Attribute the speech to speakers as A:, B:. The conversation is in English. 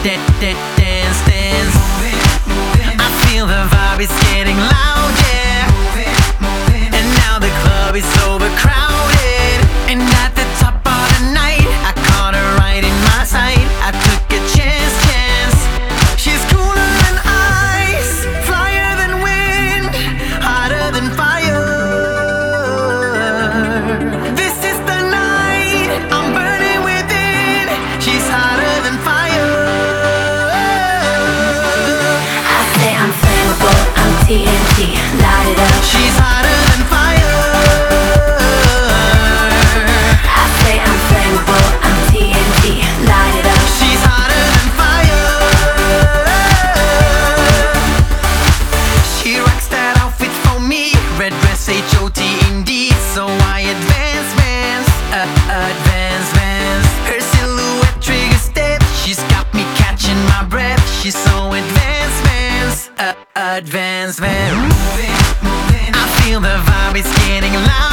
A: dance, dance. I feel the vibe is getting loud, yeah. And now the club is overcrowded. And at the top of the night, I caught her right in my sight. I took a chance. She's cooler than ice, flyer than wind, hotter than fire. This is the night, I'm burning within. She's hotter than fire.
B: I say I'm flammable, I'm TNT, light it up.
A: She's hotter than fire.
B: I say I'm flammable, I'm TNT, light it up.
A: She's hotter than fire. She rocks that outfit for me, red dress HOT indeed. So I advance, her silhouette trigger step. She's got me catching my breath. She's so advanced, I feel the vibe is getting loud.